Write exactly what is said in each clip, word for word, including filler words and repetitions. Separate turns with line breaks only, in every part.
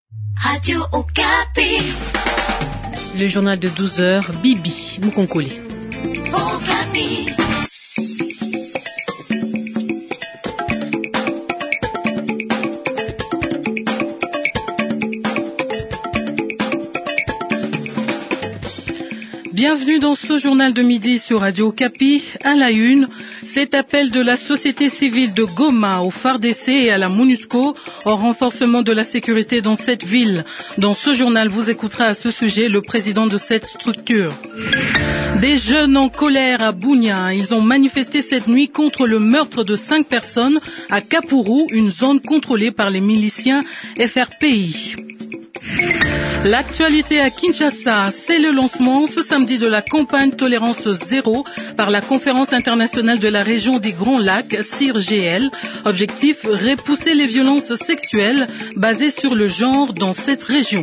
Radio Okapi.
Le journal de douze heures, Bibi Mukonkole.
Okapi.
Bienvenue dans ce journal de midi sur Radio Okapi. À la une, cet appel de la société civile de Goma au F A R D C et à la MONUSCO au renforcement de la sécurité dans cette ville. Dans ce journal, vous écouterez à ce sujet le président de cette structure. Des jeunes en colère à Bunia. Ils ont manifesté cette nuit contre le meurtre de cinq personnes à Kapuru, une zone contrôlée par les miliciens F R P I. L'actualité à Kinshasa, c'est le lancement ce samedi de la campagne Tolérance Zéro par la Conférence internationale de la région des Grands Lacs, C I R G L. Objectif, repousser les violences sexuelles basées sur le genre dans cette région.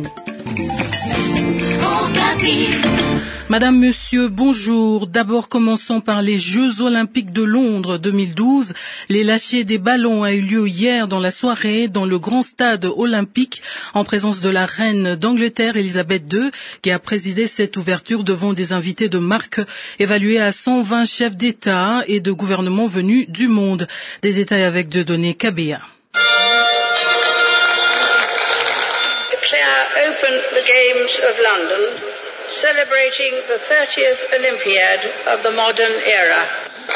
Madame, Monsieur, bonjour. D'abord, commençons par les Jeux Olympiques de Londres deux mille douze. Les lâchers des ballons a eu lieu hier dans la soirée dans le grand stade olympique en présence de la reine d'Angleterre, Elisabeth deux, qui a présidé cette ouverture devant des invités de marque évalués à cent vingt chefs d'État et de gouvernement venus du monde. Des détails avec Dieudonné Kabea.
Opened the Games of London, celebrating the thirtieth Olympiad of the modern era.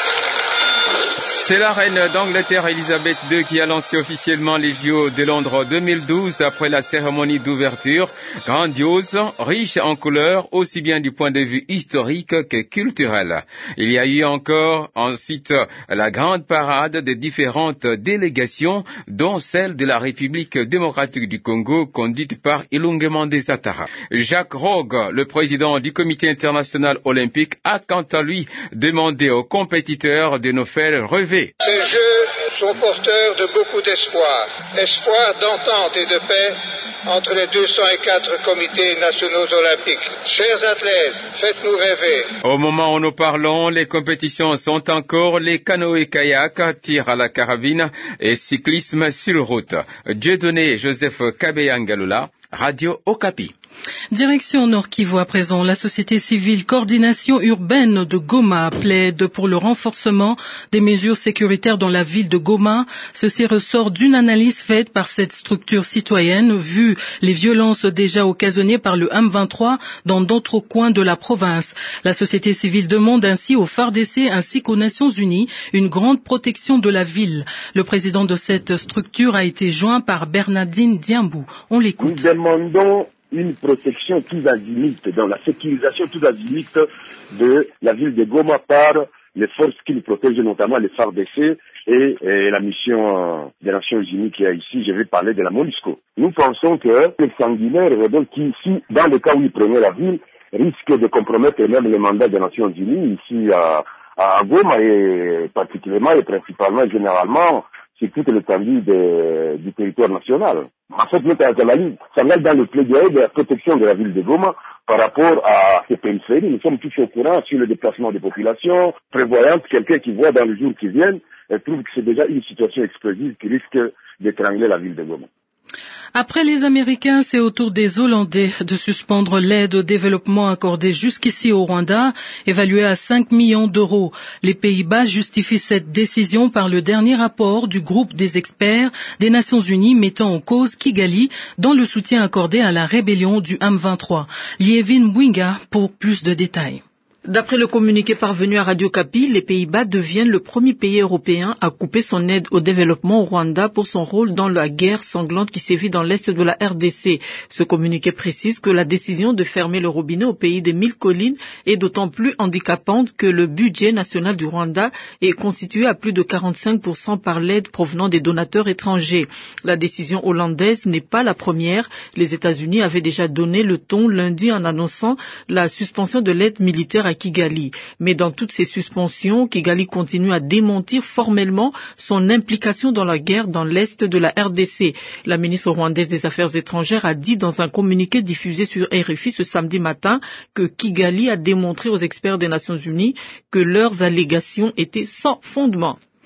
C'est la reine d'Angleterre Elisabeth deux qui a lancé officiellement les J O de Londres deux mille douze après la cérémonie d'ouverture, grandiose, riche en couleurs, aussi bien du point de vue historique que culturel. Il y a eu encore ensuite la grande parade des différentes délégations, dont celle de la République démocratique du Congo, conduite par Ilunge Mandela Tara. Jacques Rogge, le président du Comité international olympique, a quant à lui demandé aux compétiteurs de nous faire rêver.
Ces Jeux sont porteurs de beaucoup d'espoir. Espoir d'entente et de paix entre les deux cent quatre comités nationaux olympiques. Chers athlètes, faites-nous rêver.
Au moment où nous parlons, les compétitions sont encore les canoë-kayak, tir à la carabine et cyclisme sur route. Dieudonné Joseph Kabeyangalula, Radio Okapi.
Direction Nord Kivu à présent. La société civile Coordination urbaine de Goma plaide pour le renforcement des mesures sécuritaires dans la ville de Goma. Ceci ressort d'une analyse faite par cette structure citoyenne, vu les violences déjà occasionnées par le M vingt-trois dans d'autres coins de la province. La société civile demande ainsi au F A R D C ainsi qu'aux Nations Unies une grande protection de la ville. Le président de cette structure a été joint par Bernardine Diambou. On l'écoute.
Nous demandons une protection tous azimuts, dans la sécurisation tous azimuts de la ville de Goma par les forces qui nous protègent, notamment les F A R D C et, et la mission des Nations Unies qui est ici. Je vais parler de la MONUSCO. Nous pensons que les sanguinaires rebelles qui, ici, dans le cas où ils prenaient la ville, risquent de compromettre même les mandats des Nations Unies ici à, à Goma et particulièrement et principalement et généralement sur toute l'étendue du territoire national. En fait, notre analyse s'engage dans le plaidoyer de la protection de la ville de Goma par rapport à ces périphéries. Nous sommes tous au courant sur le déplacement des populations, prévoyant quelqu'un qui voit dans les jours qui viennent et trouve que c'est déjà une situation explosive qui risque d'étrangler la ville de Goma.
Après les Américains, c'est au tour des Hollandais de suspendre l'aide au développement accordée jusqu'ici au Rwanda, évaluée à cinq millions d'euros. Les Pays-Bas justifient cette décision par le dernier rapport du groupe des experts des Nations Unies mettant en cause Kigali dans le soutien accordé à la rébellion du M vingt-trois. Lievin Bwinga pour plus de détails.
D'après le communiqué parvenu à Radio Okapi, les Pays-Bas deviennent le premier pays européen à couper son aide au développement au Rwanda pour son rôle dans la guerre sanglante qui sévit dans l'est de la R D C. Ce communiqué précise que la décision de fermer le robinet au pays des mille collines est d'autant plus handicapante que le budget national du Rwanda est constitué à plus de quarante-cinq pour cent par l'aide provenant des donateurs étrangers. La décision hollandaise n'est pas la première. Les États-Unis avaient déjà donné le ton lundi en annonçant la suspension de l'aide militaire à Kigali. Mais dans toutes ces suspensions, Kigali continue à démentir formellement son implication dans la guerre dans l'est de la R D C. La ministre rwandaise des Affaires étrangères a dit dans un communiqué diffusé sur R F I ce samedi matin que Kigali a démontré aux experts des Nations Unies que leurs allégations étaient sans fondement.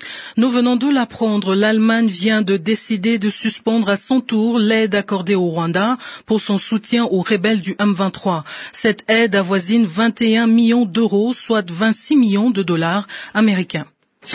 Nous venons de l'apprendre, l'Allemagne vient de décider de suspendre à son tour l'aide accordée au Rwanda pour son soutien aux rebelles du M vingt-trois. Cette aide avoisine vingt et un millions d'euros, soit vingt-six millions de dollars américains.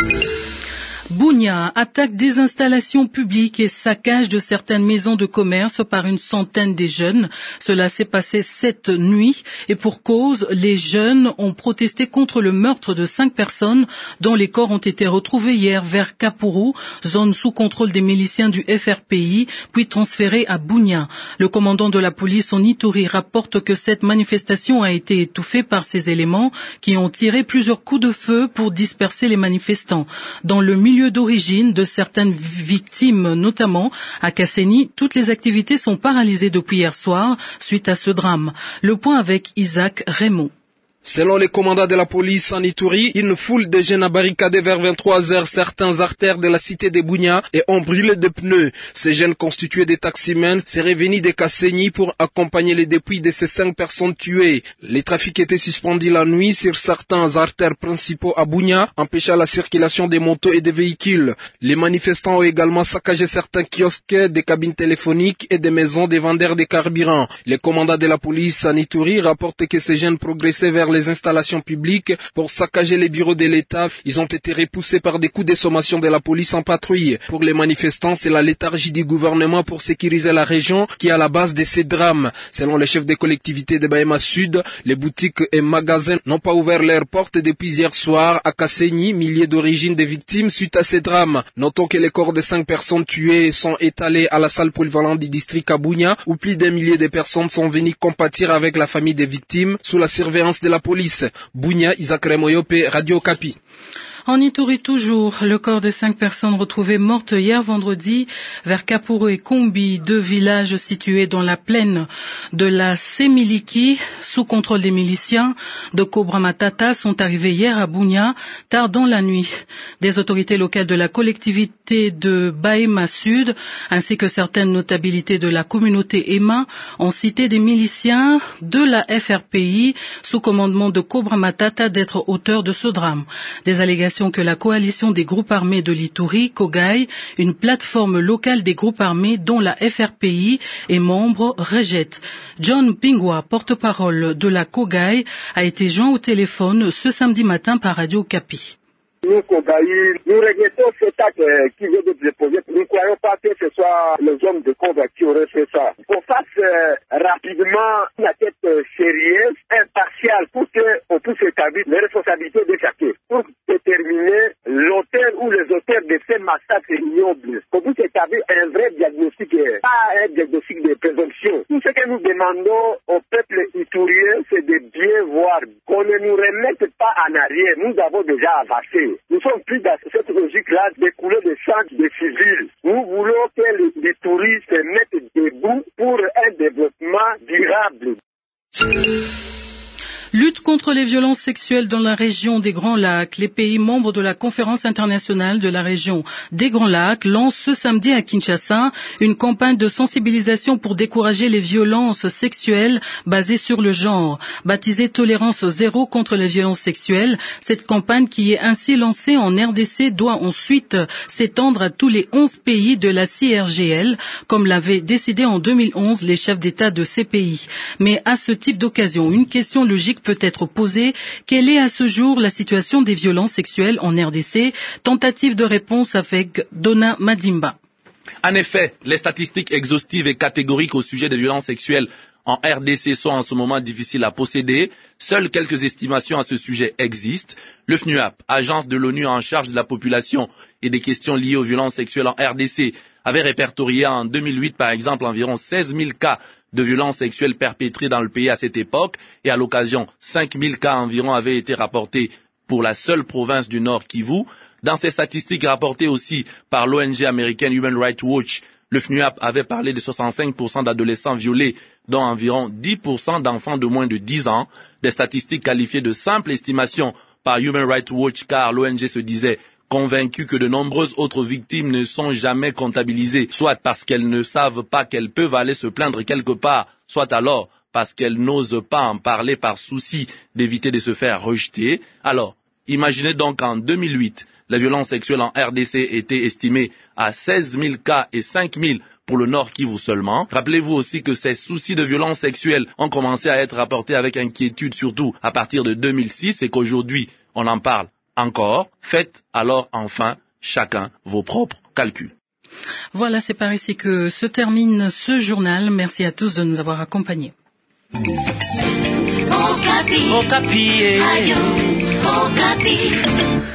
Bunia attaque des installations publiques et saccage de certaines maisons de commerce par une centaine de jeunes. Cela s'est passé cette nuit et pour cause, les jeunes ont protesté contre le meurtre de cinq personnes dont les corps ont été retrouvés hier vers Kapuru, zone sous contrôle des miliciens du F R P I, puis transférés à Bunia. Le commandant de la police en Ituri rapporte que cette manifestation a été étouffée par ces éléments qui ont tiré plusieurs coups de feu pour disperser les manifestants. Dans le milieu d'origine de certaines victimes, notamment à Kasseni, toutes les activités sont paralysées depuis hier soir suite à ce drame. Le point avec Isaac Raymond.
Selon les commandants de la police en Ituri, une foule de jeunes a barricadé vers vingt-trois heures certaines artères de la cité de Bunia et ont brûlé de pneus. Ces jeunes constitués des taximens seraient venus de Kasseni pour accompagner les dépouilles de ces cinq personnes tuées. Les trafics étaient suspendus la nuit sur certains artères principaux à Bunia, empêchant la circulation des motos et des véhicules. Les manifestants ont également saccagé certains kiosques, des cabines téléphoniques et des maisons des vendeurs de carburant. Les commandants de la police en Ituri rapportent que ces jeunes progressaient vers les installations publiques pour saccager les bureaux de l'État. Ils ont été repoussés par des coups de sommation de la police en patrouille. Pour les manifestants, c'est la léthargie du gouvernement pour sécuriser la région qui est à la base de ces drames. Selon les chefs des collectivités de Bahema Sud, les boutiques et magasins n'ont pas ouvert leurs portes depuis hier soir à Kasseni, milliers d'origines des victimes suite à ces drames. Notons que les corps de cinq personnes tuées sont étalés à la salle polyvalente du district à Bunia, où plus d'un millier de personnes sont venues compatir avec la famille des victimes sous la surveillance de la police. Bunia, Isaac Remoyope, Radio Kapi.
En Ituri toujours, le corps de cinq personnes retrouvées mortes hier vendredi vers Kapuru et Kombi, deux villages situés dans la plaine de la Semiliki, sous contrôle des miliciens de Cobra Matata, sont arrivés hier à Bunia, tard dans la nuit. Des autorités locales de la collectivité de Bahema Sud, ainsi que certaines notabilités de la communauté Emma, ont cité des miliciens de la F R P I, sous commandement de Cobra Matata, d'être auteurs de ce drame. Des allégations que la coalition des groupes armés de l'Ituri, Kogai, une plateforme locale des groupes armés dont la F R P I est membre, rejette. John Pingwa, porte-parole de la Kogai, a été joint au téléphone ce samedi matin par Radio Kapi.
Nous, Kogai, nous regrettons cet acte qui vient d'être déposé. Nous ne croyons pas que ce soit les hommes de combat qui auraient fait ça. Qu'on fasse euh, rapidement une enquête euh, sérieuse, impartiale, pour qu'on puisse établir les responsabilités de chacun. Pour déterminer l'auteur ou les auteurs de ces massacres ignobles. Qu'on puisse établir un vrai diagnostic, pas un diagnostic de présomption. Tout ce que nous demandons au peuple iturien, c'est de bien voir qu'on ne nous remette pas en arrière. Nous avons déjà avancé. Nous sommes plus dans cette logique-là d'écouler des sang des civils. Nous voulons que les, les touristes se mettent debout pour un développement durable.
Lutte contre les violences sexuelles dans la région des Grands Lacs. Les pays membres de la conférence internationale de la région des Grands Lacs lancent ce samedi à Kinshasa une campagne de sensibilisation pour décourager les violences sexuelles basées sur le genre. Baptisée Tolérance zéro contre les violences sexuelles, cette campagne qui est ainsi lancée en R D C doit ensuite s'étendre à tous les onze pays de la C I R G L, comme l'avaient décidé en deux mille onze les chefs d'État de ces pays. Mais à ce type d'occasion, une question logique peut être posée. Quelle est à ce jour la situation des violences sexuelles en R D C? Tentative de réponse avec Donna Madimba.
En effet, les statistiques exhaustives et catégoriques au sujet des violences sexuelles en R D C sont en ce moment difficiles à posséder. Seules quelques estimations à ce sujet existent. Le F N U A P, agence de l'ONU en charge de la population et des questions liées aux violences sexuelles en R D C, avait répertorié en deux mille huit, par exemple, environ seize mille cas de violences sexuelles perpétrées dans le pays à cette époque, et à l'occasion, cinq mille cas environ avaient été rapportés pour la seule province du Nord Kivu. Dans ces statistiques rapportées aussi par l'O N G américaine Human Rights Watch, le F N U A P avait parlé de soixante-cinq pour cent d'adolescents violés, dont environ dix pour cent d'enfants de moins de dix ans, des statistiques qualifiées de simples estimations par Human Rights Watch, car l'O N G se disait convaincus que de nombreuses autres victimes ne sont jamais comptabilisées, soit parce qu'elles ne savent pas qu'elles peuvent aller se plaindre quelque part, soit alors parce qu'elles n'osent pas en parler par souci d'éviter de se faire rejeter. Alors, imaginez donc en deux mille huit, les violences sexuelles en R D C étaient estimées à seize mille cas et cinq mille pour le Nord Kivu seulement. Rappelez-vous aussi que ces soucis de violences sexuelles ont commencé à être rapportés avec inquiétude, surtout à partir de deux mille six, et qu'aujourd'hui, on en parle encore. Faites alors enfin chacun vos propres calculs.
Voilà, c'est par ici que se termine ce journal. Merci à tous de nous avoir accompagnés.
Okapi.
Okapi.
Radio Okapi.